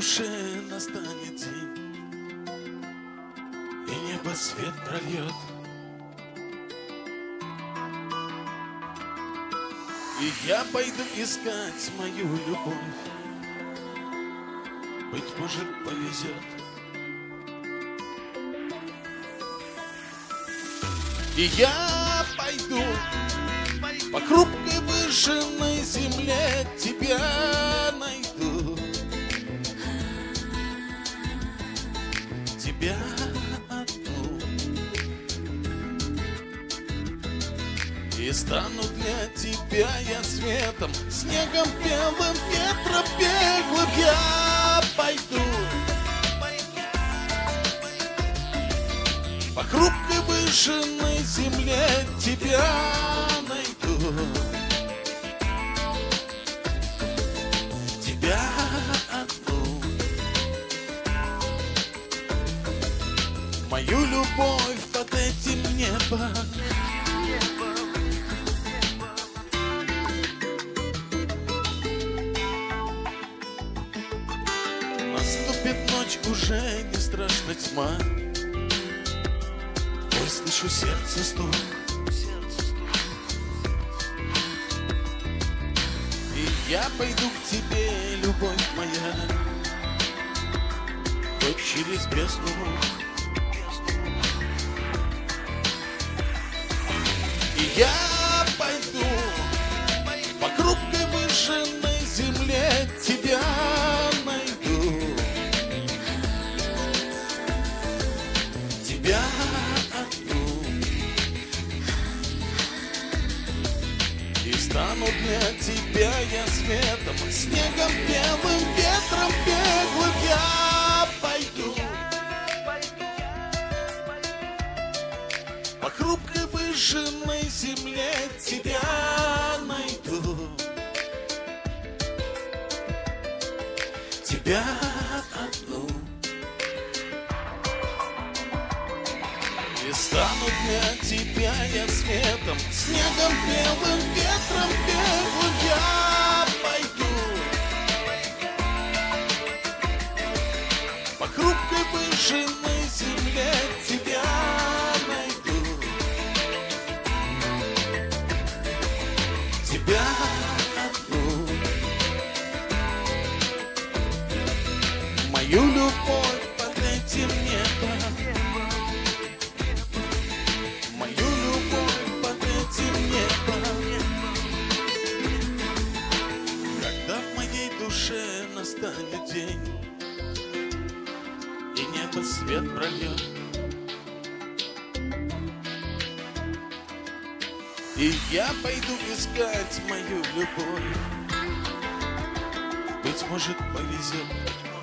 душе настанет день, и небо свет прольет, и я пойду искать мою любовь. Быть может, повезет. И я пойду по хрупкой выжженной земле, тебя найду, тебя одну, и стану для тебя я светом, снегом белым, ветром беглым. Я пойду по хрупкой выжженной земле, тебя найду, тебя одну, мою любовь под этим небом. Наступит ночь, уже не страшна тьма, ой, слышу сердце стук. И я пойду к тебе, любовь моя, хоть через бездну. И я пойду по хрупкой выжженной земле, тебя найду, тебя одну, и стану для тебя я светом, снегом белым, ветром беглым. Я пойду по хрупкой выжженной земле, тебя найду, тебя одну, и стану для тебя я светом, снегом белым, ветром беглым. Я пойду по хрупкой выжженной земле, тебя найду, тебя одну, мою любовь под этим небом, мою любовь под этим небом. Когда в моей душе настанет день, и небо свет прольет, и я пойду искать мою любовь, быть может, повезет.